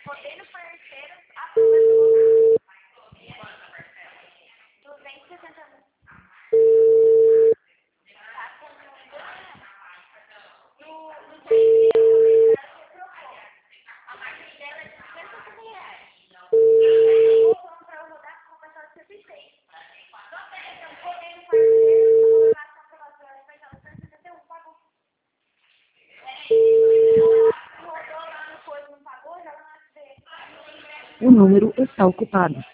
Podendo parceiro, aproveitou 260 mil. Tá com no 3 dias, a margem dela é de R$ 250. Eu vou para rodar com o pessoal de 106. Então, podendo parceiro, a aprovação vai estar no 161, pagou. Rodou lá no coisa, não pagou, já não é. O número está ocupado.